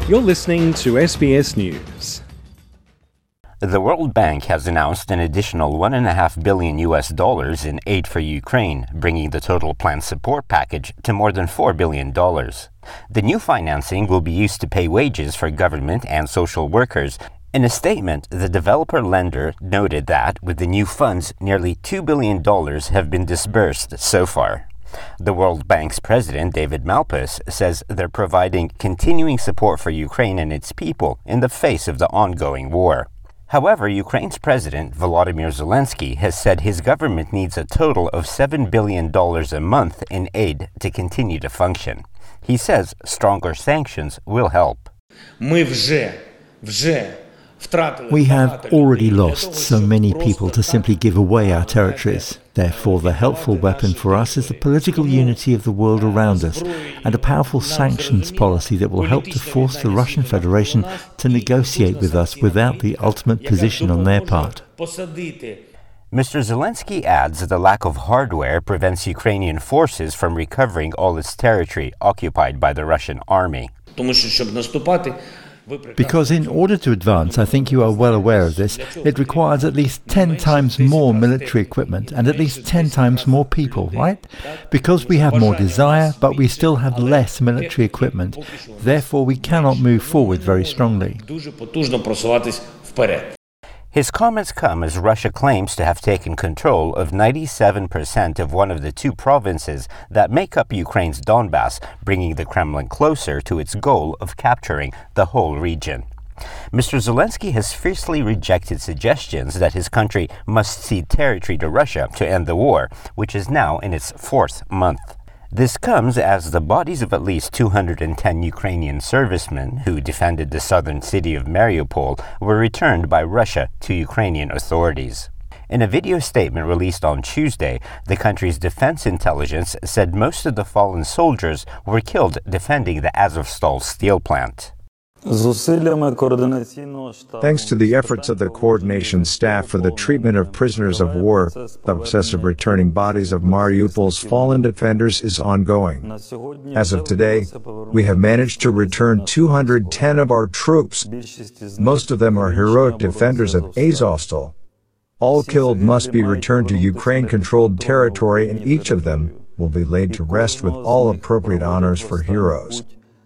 You're listening to SBS News. The World Bank has announced an additional $1.5 billion in aid for Ukraine, bringing the total planned support package to more than $4 billion. The new financing will be used to pay wages for government and social workers. In a statement, the developer-lender noted that, with the new funds, nearly $2 billion have been disbursed so far. The World Bank's president, David Malpass, says they're providing continuing support for Ukraine and its people in the face of the ongoing war. However, Ukraine's President, Volodymyr Zelensky, has said his government needs a total of $7 billion a month in aid to continue to function. He says stronger sanctions will help. We have already lost so many people to simply give away our territories. Therefore, the helpful weapon for us is the political unity of the world around us and a powerful sanctions policy that will help to force the Russian Federation to negotiate with us without the ultimate position on their part. Mr. Zelensky adds the lack of hardware prevents Ukrainian forces from recovering all its territory occupied by the Russian army. Because in order to advance, I think you are well aware of this, it requires at least 10 times more military equipment and at least 10 times more people, right? Because we have more desire, but we still have less military equipment. Therefore, we cannot move forward very strongly. His comments come as Russia claims to have taken control of 97% of one of the two provinces that make up Ukraine's Donbas, bringing the Kremlin closer to its goal of capturing the whole region. Mr. Zelensky has fiercely rejected suggestions that his country must cede territory to Russia to end the war, which is now in its fourth month. This comes as the bodies of at least 210 Ukrainian servicemen who defended the southern city of Mariupol were returned by Russia to Ukrainian authorities. In a video statement released on Tuesday, the country's defense intelligence said most of the fallen soldiers were killed defending the Azovstal steel plant. Thanks to the efforts of the coordination staff for the treatment of prisoners of war, the process of returning bodies of Mariupol's fallen defenders is ongoing. As of today, we have managed to return 210 of our troops. Most of them are heroic defenders of Azovstal. All killed must be returned to Ukraine-controlled territory, and each of them will be laid to rest with all appropriate honors for heroes.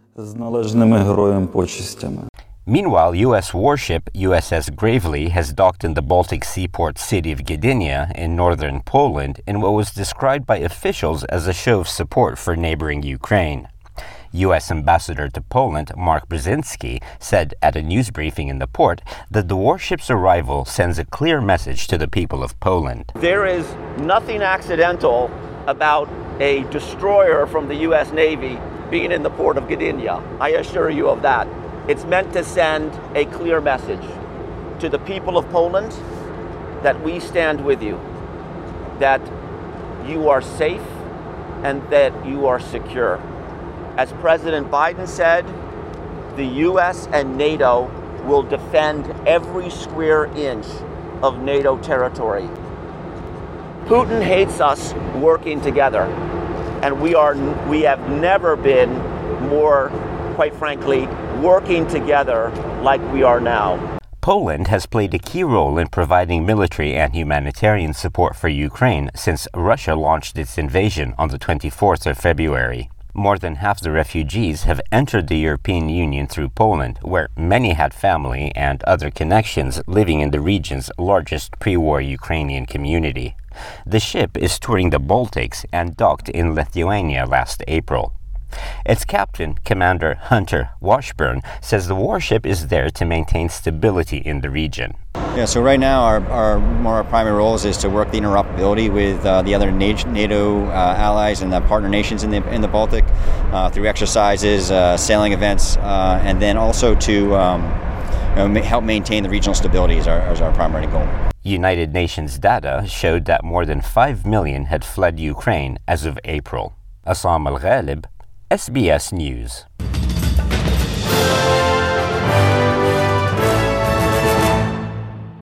Meanwhile, U.S. warship USS Gravely has docked in the Baltic seaport city of Gdynia in northern Poland in what was described by officials as a show of support for neighboring Ukraine. U.S. Ambassador to Poland, Mark Brzezinski, said at a news briefing in the port that the warship's arrival sends a clear message to the people of Poland. There is nothing accidental about a destroyer from the U.S. Navy being in the port of Gdynia. I assure you of that. It's meant to send a clear message to the people of Poland that we stand with you, that you are safe and that you are secure. As President Biden said, the U.S. and NATO will defend every square inch of NATO territory. Putin hates us working together. And we have never been more, quite frankly, working together like we are now. Poland has played a key role in providing military and humanitarian support for Ukraine since Russia launched its invasion on the 24th of February. More than half the refugees have entered the European Union through Poland, where many had family and other connections living in the region's largest pre-war Ukrainian community. The ship is touring the Baltics and docked in Lithuania last April. Its captain, Commander Hunter Washburn, says the warship is there to maintain stability in the region. Yeah, so right now our primary roles is to work the interoperability with the other NATO allies and the partner nations in the Baltic through exercises, sailing events, and then also to help maintain the regional stability is our primary goal. United Nations data showed that more than 5 million had fled Ukraine as of April. Assam Al-Ghalib, SBS News.